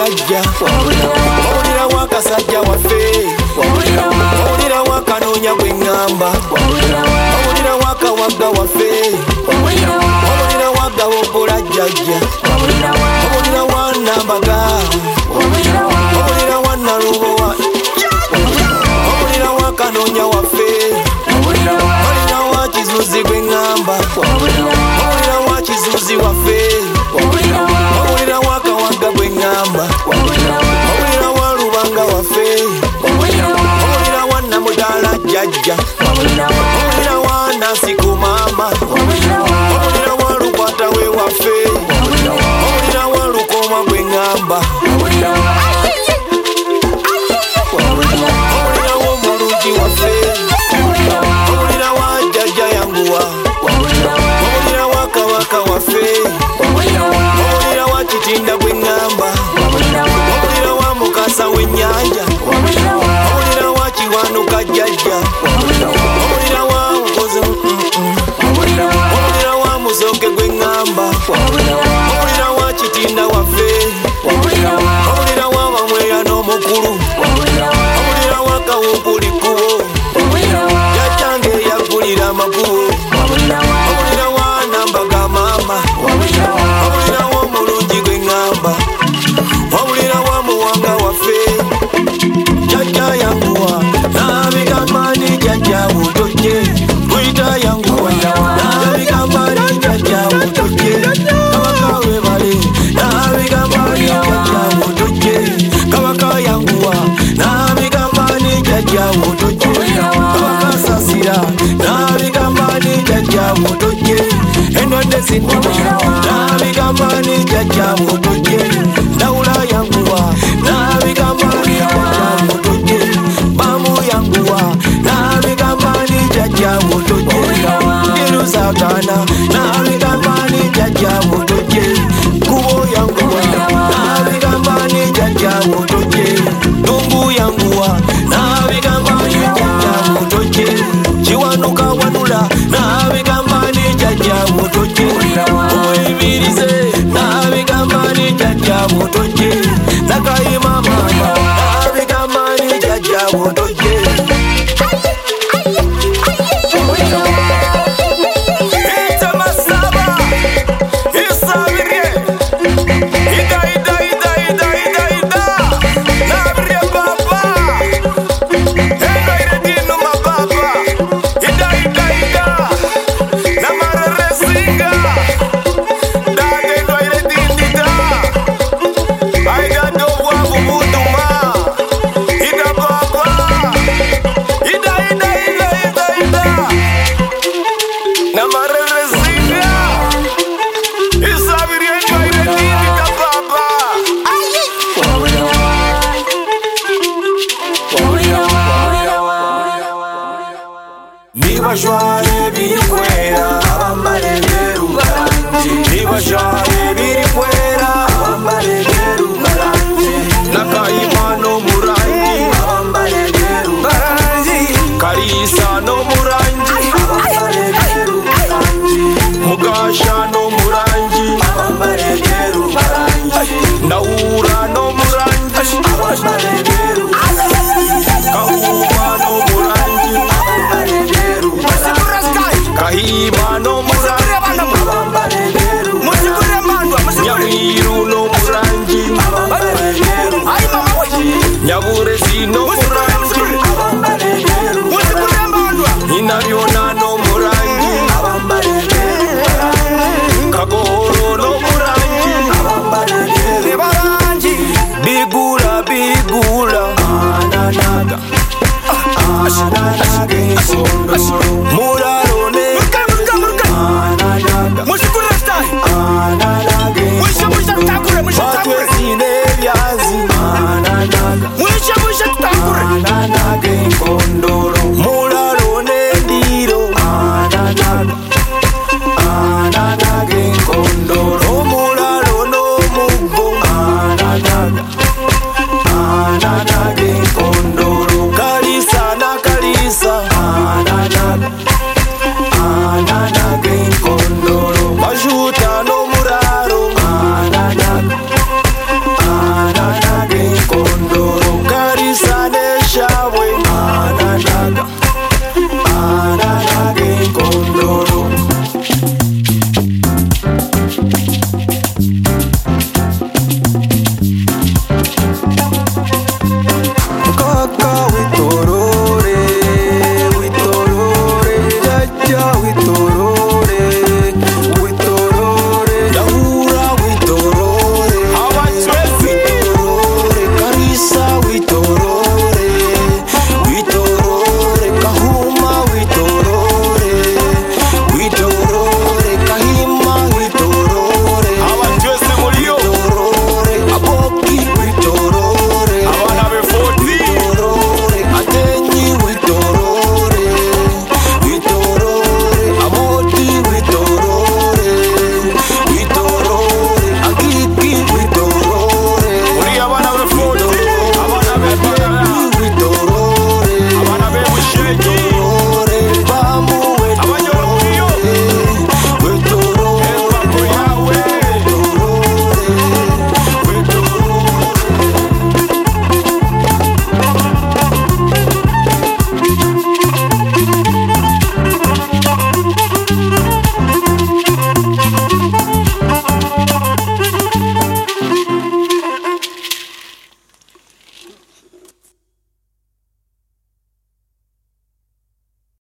jajja wawulira wakasajja waffe wawulira wakanoonya gwe ŋŋamba wawulira wakawagga waffe wawulira wagawogola jajja wawulira wanambaga wawulira wanalubowa wawulira wakanoonya waffe wawulira wakizuzi gwe ŋŋamba wawulira wakizuzi waffe wawulira wakawagga gwe ŋŋamba wawulira walubanga waffe wawulira wannamudaala jajja wawulira wanansiku maama wawulira walukwata we waffe wawulira walukoma gwe ŋŋamba wawulira womulungi waffe wawulira wajajja yanguwa wawulira wakawaka waffe wawulira wakitinda gwe ŋŋamba wawulira wamukasa w'ennyanja wawulira wakiwanuka jjajja wawulira wankoze wawulira wamusoke gwe ŋŋamba wawulira wakitinda waffe wawulira wabamweya n'omukulu wawulira wakawumpuli kkubo jajjange yagulira amakubo wawulira wanambaga maama wawulira womulungi gwe ŋŋamba wawulira wamuwanga waffe jajja yanguwa nabigambani jajja butojje twita yanguwa nabigambani jajja butojje kabaka webale nabigambani jajja butojje kabaka yanguwa nabigambani jajja butojje kabaka sasira nabigambani jajja butojje endwadde zinuma nabigambani jajja butojje ndawula yanguwa nabigambani jajja butojje bamu yanguwa nabigambani jajja butojje iruzagana nabigambani jajja butojje kubo yanguwa nabigambani jajja butojje dungu yanguwa nabigambani jajja butojje kiwanuka wanula nabigambani jajja butojje omuyimirize nabigambani jajja butojje nakayima maama nabigambani jajja butojje Nibajware birikwera abambare berugaranji nibajware birikwera abambare berugaranji nakayima no murangi abambare berugaranji Kalisa no murangi abambare berugaranji Mugasha no murangi abambare berugaranji Naura no murangi abambare berugaranji Kauma no murangi abambare Kahima no murangi Nyawiru no murangi Nyaburezi no murangi Inaryona no murangi Kagoro no murangi Bigula bigula Ananaga Muraro ne Kondoro